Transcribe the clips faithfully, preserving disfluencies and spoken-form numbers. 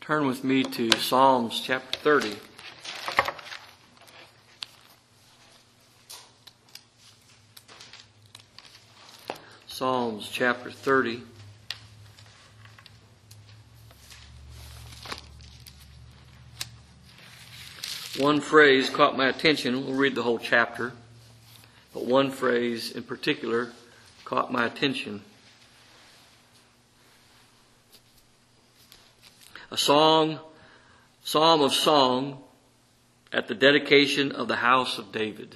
Turn with me to Psalms chapter thirty. Psalms chapter thirty. One phrase caught my attention. We'll read the whole chapter. But one phrase in particular caught my attention. A song, psalm of song at the dedication of the house of David.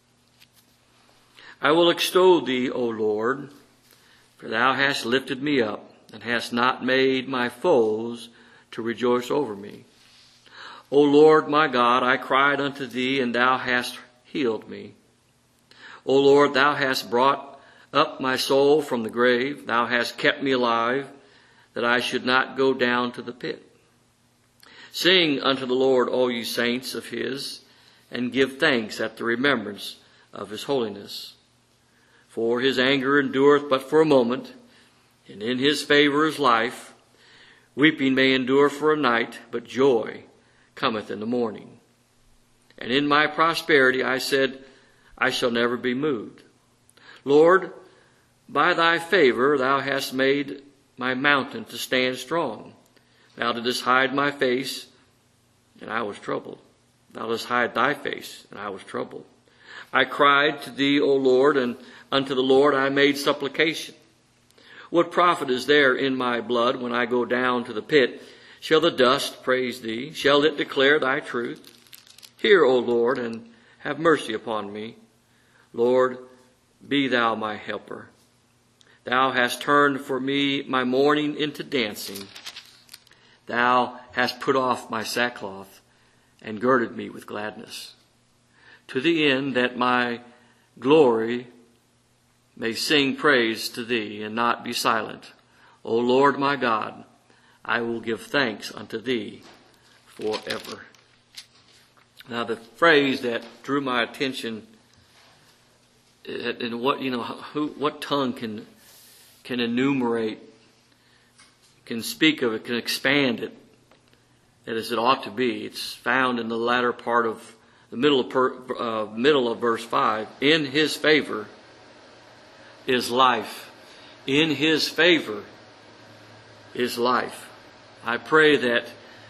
I will extol thee, O Lord, for thou hast lifted me up and hast not made my foes to rejoice over me. O Lord my God, I cried unto thee, and thou hast healed me. O Lord, thou hast brought up my soul from the grave. Thou hast kept me alive, that I should not go down to the pit. Sing unto the Lord, all ye saints of his, and give thanks at the remembrance of his holiness. For his anger endureth but for a moment, and in his favor is life. Weeping may endure for a night, but joy cometh in the morning. And in my prosperity I said, I shall never be moved. Lord, by thy favor thou hast made my mountain to stand strong. Thou didst hide my face, and I was troubled. Thou didst hide thy face, and I was troubled. I cried to thee, O Lord, and unto the Lord I made supplication. What profit is there in my blood when I go down to the pit? Shall the dust praise thee? Shall it declare thy truth? Hear, O Lord, and have mercy upon me. Lord, be thou my helper. Thou hast turned for me my mourning into dancing. Thou hast put off my sackcloth and girded me with gladness, to the end that my glory may sing praise to thee and not be silent. O Lord my God, I will give thanks unto thee forever. Now the phrase that drew my attention, and what, you know, who, what tongue can can enumerate, can speak of it, can expand it as it ought to be. It's found in the latter part of the middle of per, uh, middle of verse five. In his favor is life. In his favor is life. I pray that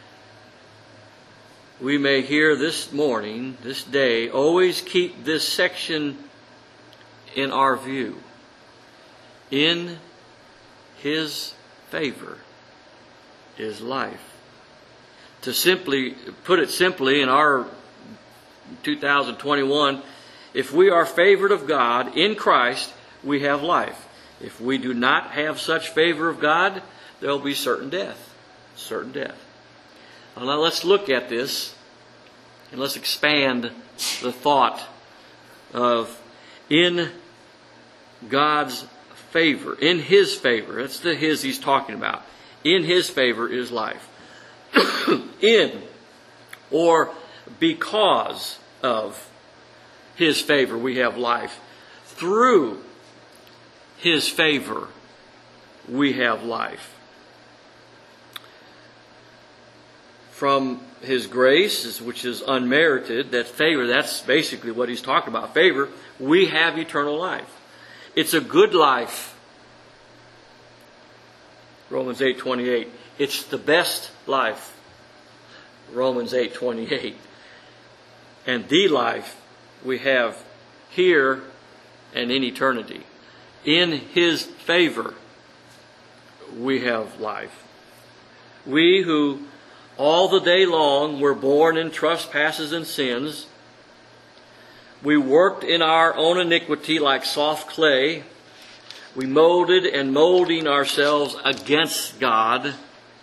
we may hear this morning, this day, always keep this section in our view. In his favor is life. To simply put it simply, in our two thousand twenty-one, if we are favored of God in Christ, we have life. If we do not have such favor of God, there will be certain death. Certain death. Well, now let's look at this and let's expand the thought of in God's favor, in his favor. That's the his he's talking about. In his favor is life. In or because of his favor we have life. Through his favor we have life. From his grace, which is unmerited, that favor, that's basically what he's talking about. Favor, we have eternal life. It's a good life. Romans eight twenty-eight. It's the best life. Romans eight twenty-eight. And the life we have here and in eternity. In his favor we have life. We who all the day long were born in trespasses and sins, we worked in our own iniquity like soft clay. We molded and molding ourselves against God.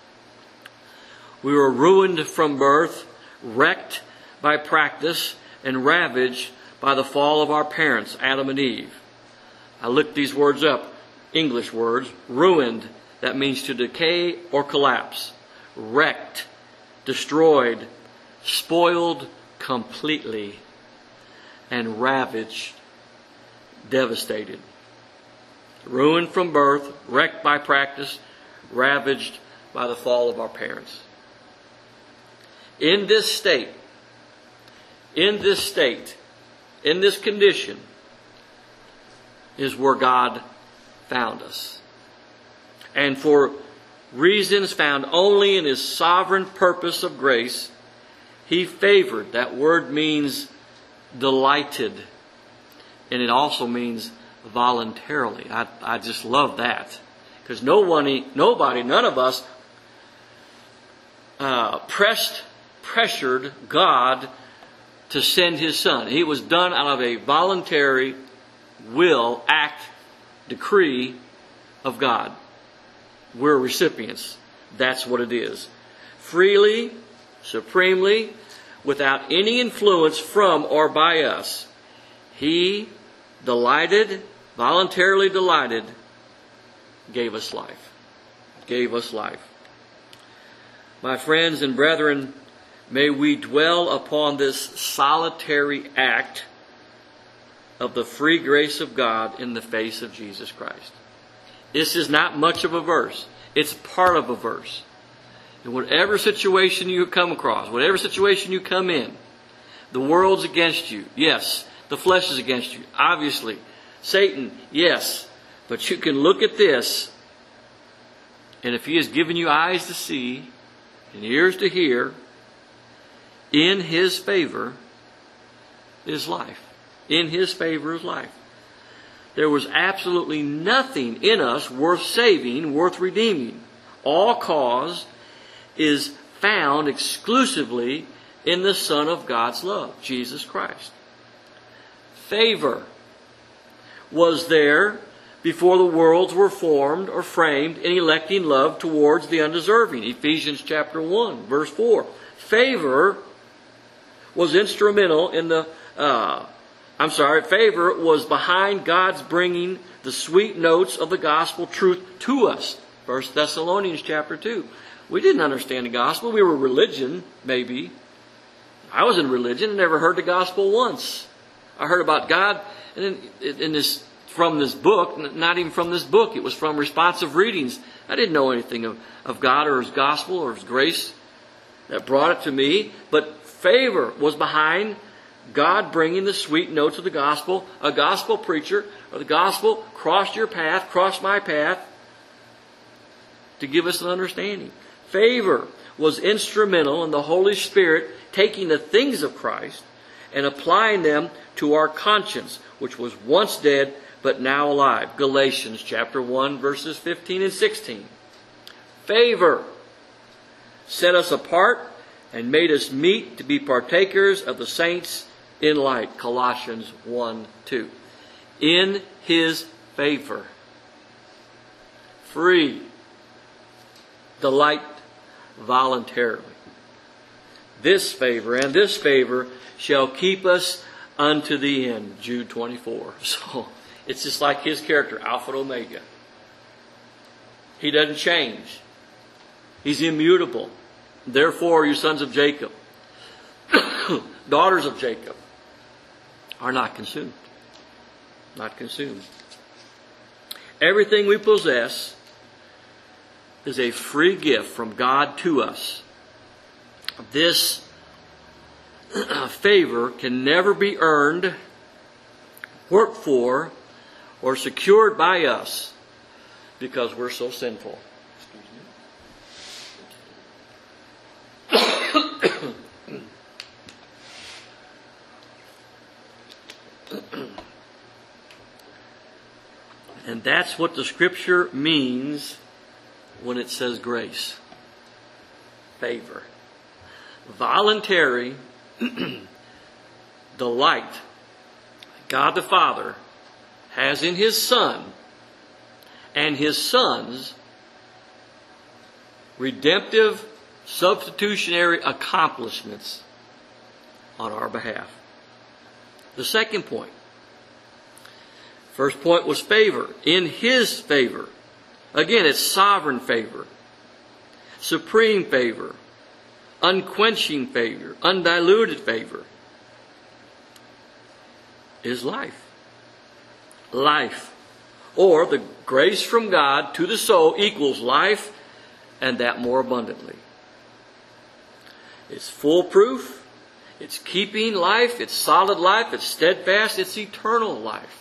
We were ruined from birth, wrecked by practice, and ravaged by the fall of our parents, Adam and Eve. I looked these words up, English words. Ruined, that means to decay or collapse. Wrecked, destroyed, spoiled completely, and ravaged, devastated. Ruined from birth, wrecked by practice, ravaged by the fall of our parents. In this state, in this state, in this condition, is where God found us. And for reasons found only in His sovereign purpose of grace, He favored. That word means delighted. And it also means voluntarily. I, I just love that. Because no one, nobody, none of us uh, pressed, pressured God to send His Son. He was done out of a voluntary will, act, decree of God. We're recipients. That's what it is. Freely, supremely, without any influence from or by us, He delighted, voluntarily delighted, gave us life. Gave us life. My friends and brethren, may we dwell upon this solitary act of the free grace of God in the face of Jesus Christ. This is not much of a verse. It's part of a verse. In whatever situation you come across, whatever situation you come in, the world's against you. Yes, the flesh is against you. Obviously. Satan, yes. But you can look at this, and if He has given you eyes to see and ears to hear, in His favor is life. In His favor is life. There was absolutely nothing in us worth saving, worth redeeming. All cause is found exclusively in the Son of God's love, Jesus Christ. Favor was there before the worlds were formed or framed in electing love towards the undeserving. Ephesians chapter one, verse four. Favor was instrumental in the, uh, I'm sorry, favor was behind God's bringing the sweet notes of the gospel truth to us. First Thessalonians chapter two. We didn't understand the gospel. We were religion, maybe. I was in religion and never heard the gospel once. I heard about God in, in this, from this book, not even from this book. It was from responsive readings. I didn't know anything of, of God or His gospel or His grace that brought it to me. But favor was behind God bringing the sweet notes of the gospel. A gospel preacher or the gospel crossed your path, crossed my path to give us an understanding. Favor was instrumental in the Holy Spirit taking the things of Christ and applying them to our conscience, which was once dead but now alive. Galatians chapter one, verses fifteen and sixteen. Favor set us apart and made us meet to be partakers of the saints in light. Colossians one, two. In His favor. Free. Delight voluntarily. This favor and this favor shall keep us unto the end. Jude twenty-four. So it's just like His character, Alpha and Omega. He doesn't change. He's immutable. Therefore, you sons of Jacob, daughters of Jacob, are not consumed. Not consumed. Everything we possess is a free gift from God to us. This favor can never be earned, worked for, or secured by us because we're so sinful. And that's what the Scripture means when it says grace. Favor. Voluntary delight God the Father has in His Son and His Son's redemptive substitutionary accomplishments on our behalf. The second point. First point was favor. In His favor. Again, it's sovereign favor. Supreme favor. Unquenching favor. Undiluted favor. Is life. Life. Or the grace from God to the soul equals life, and that more abundantly. It's foolproof. It's keeping life. It's solid life. It's steadfast. It's eternal life.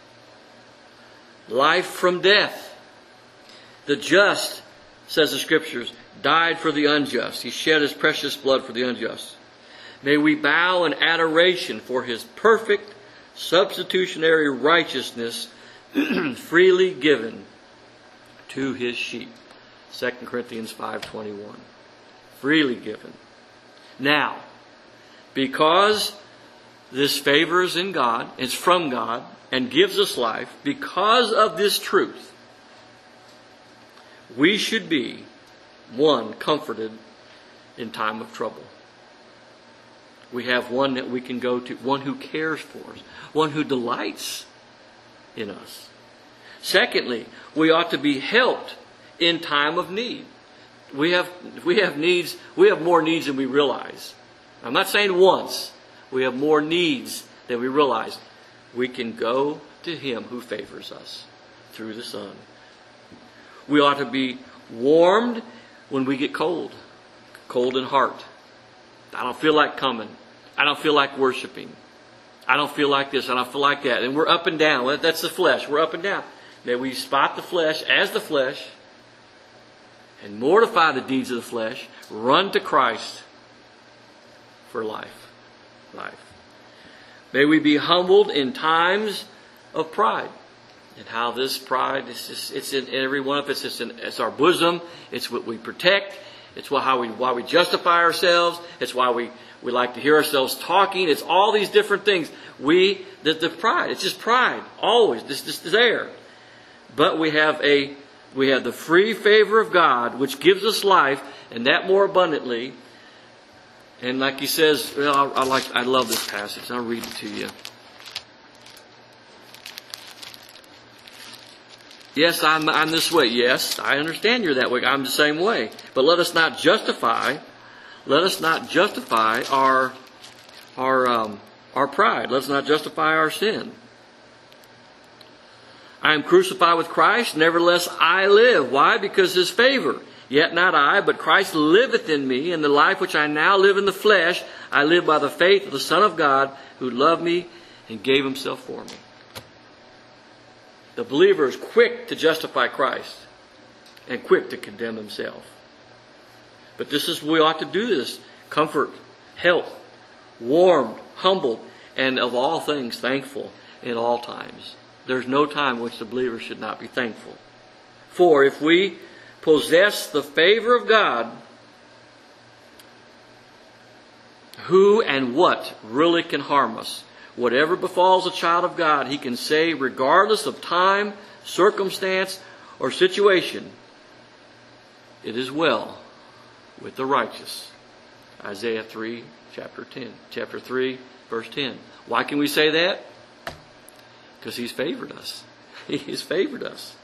Life from death. The just, says the Scriptures, died for the unjust. He shed His precious blood for the unjust. May we bow in adoration for His perfect substitutionary righteousness freely given to His sheep. Second Corinthians five twenty-one. Freely given. Now, because this favor is in God, it's from God, and gives us life, because of this truth, we should be, one, comforted in time of trouble. We have one that we can go to, one who cares for us, one who delights in us. Secondly, we ought to be helped in time of need. We have, we have needs, we have more needs than we realize. I'm not saying once. We have more needs than we realize. We can go to Him who favors us through the Son. We ought to be warmed when we get cold. Cold in heart. I don't feel like coming. I don't feel like worshiping. I don't feel like this. I don't feel like that. And we're up and down. That's the flesh. We're up and down. May we spot the flesh as the flesh and mortify the deeds of the flesh. Run to Christ for life. Life. May we be humbled in times of pride. And how this pride, is just, it's in every one of us. It's, in, it's our bosom. It's what we protect. It's what, how we, why we justify ourselves. It's why we, we like to hear ourselves talking. It's all these different things. We, the, the pride, it's just pride. Always, this, this is there. But we have a, we have the free favor of God, which gives us life, and that more abundantly. And like he says, well, I, I like, I love this passage. I'll read it to you. Yes, I'm, I'm this way. Yes, I understand you're that way. I'm the same way. But let us not justify, let us not justify our, our, um, our pride. Let's not justify our sin. I am crucified with Christ, nevertheless I live. Why? Because His favor. Yet not I, but Christ liveth in me, and the life which I now live in the flesh, I live by the faith of the Son of God, who loved me and gave Himself for me. The believer is quick to justify Christ and quick to condemn himself. But this is, we ought to do this. Comfort, help, warmed, humbled, and of all things thankful in all times. There's no time which the believer should not be thankful. For if we possess the favor of God, who and what really can harm us? Whatever befalls a child of God, he can say, regardless of time, circumstance, or situation, it is well with the righteous. Isaiah three, chapter ten. Chapter three, verse ten. Why can we say that? Because He's favored us. He has favored us.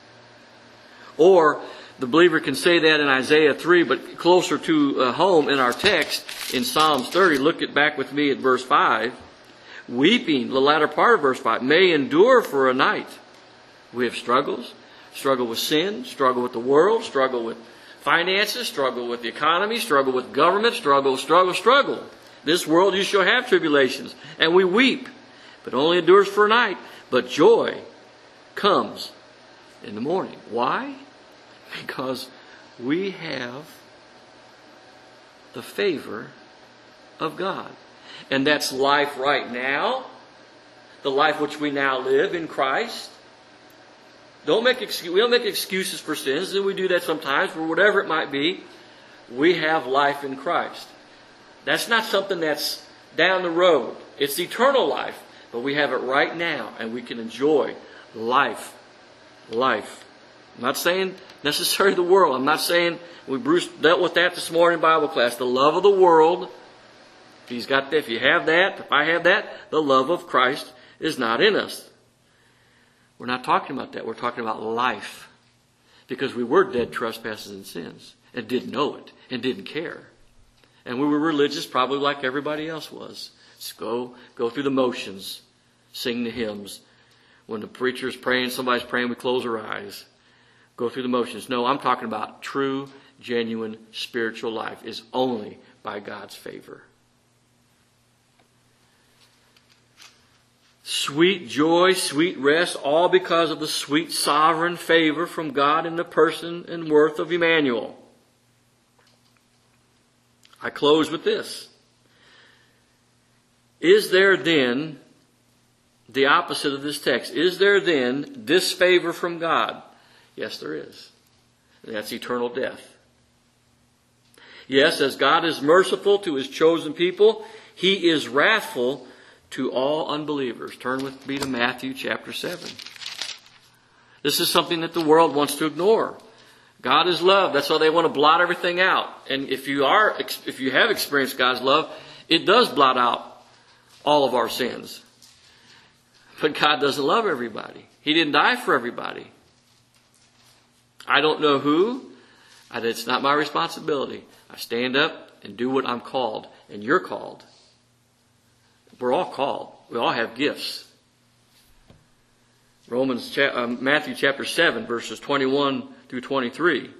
Or the believer can say that in Isaiah three, but closer to uh, home in our text, in Psalms thirty, look at back with me at verse five. Weeping, the latter part of verse five, may endure for a night. We have struggles. Struggle with sin, struggle with the world, struggle with finances, struggle with the economy, struggle with government, struggle, struggle, struggle. This world you shall have tribulations. And we weep, but only endures for a night. But joy comes in the morning. Why? Because we have the favor of God. And that's life right now. The life which we now live in Christ. Don't make excuse, we don't make excuses for sins. And we do that sometimes for whatever it might be. We have life in Christ. That's not something that's down the road. It's eternal life. But we have it right now. And we can enjoy life. Life. I'm not saying necessarily the world. I'm not saying, we Bruce dealt with that this morning in Bible class. The love of the world. If he's got that, if you have that, if I have that, the love of Christ is not in us. We're not talking about that. We're talking about life. Because we were dead trespasses and sins. And didn't know it. And didn't care. And we were religious probably like everybody else was. Just go, go through the motions. Sing the hymns. When the preacher's praying, somebody's praying, we close our eyes. Go through the motions. No, I'm talking about true, genuine, spiritual life is only by God's favor. Sweet joy, sweet rest, all because of the sweet sovereign favor from God in the person and worth of Emmanuel. I close with this. Is there then, the opposite of this text, is there then disfavor from God? Yes, there is. And that's eternal death. Yes, as God is merciful to His chosen people, He is wrathful to all unbelievers. Turn with me to Matthew chapter seven. This is something that the world wants to ignore. God is love. That's why they want to blot everything out. And if you are, if you have experienced God's love, it does blot out all of our sins. But God doesn't love everybody. He didn't die for everybody. I don't know who. It's not my responsibility. I stand up and do what I'm called, and you're called. We're all called. We all have gifts. Romans, uh, Matthew chapter seven, verses twenty-one through twenty-three.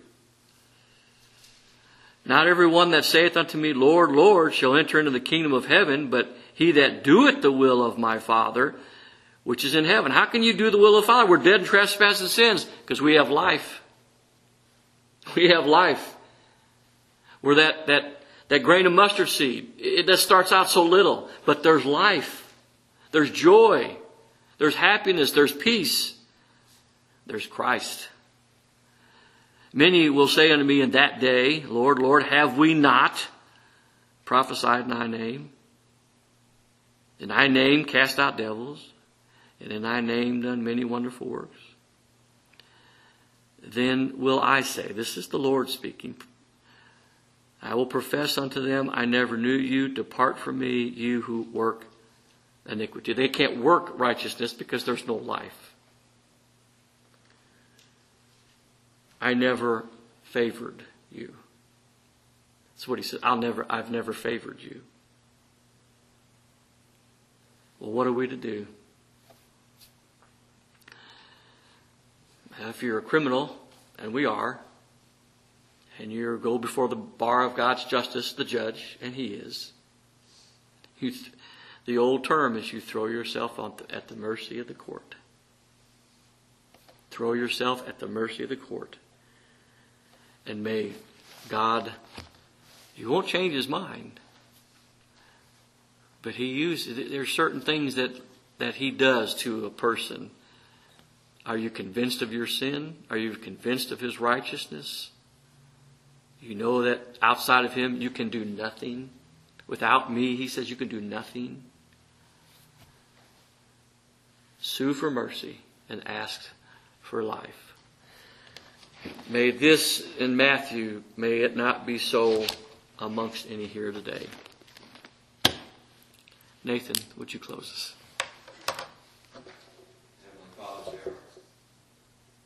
Not everyone that saith unto me, Lord, Lord, shall enter into the kingdom of heaven, but he that doeth the will of my Father, which is in heaven. How can you do the will of the Father? We're dead in trespasses and sins, because we have life. We have life. We're that, that, that grain of mustard seed. It that starts out so little, but there's life. There's joy. There's happiness. There's peace. There's Christ. Many will say unto me in that day, Lord, Lord, have we not prophesied in thy name? In thy name cast out devils, and in thy name done many wonderful works. Then will I say, this is the Lord speaking, I will profess unto them, I never knew you. Depart from me, you who work iniquity. They can't work righteousness because there's no life. I never favored you. That's what he said. I'll never, I've never favored you. Well, what are we to do? If you're a criminal, and we are, and you go before the bar of God's justice, the judge, and he is, you th- the old term is you throw yourself on th- at the mercy of the court. Throw yourself at the mercy of the court. And may God, He won't change His mind, but He uses, there are certain things that, that He does to a person. Are you convinced of your sin? Are you convinced of His righteousness? You know that outside of Him you can do nothing. Without me, He says, you can do nothing. Sue for mercy and ask for life. May this in Matthew, may it not be so amongst any here today. Nathan, would you close us?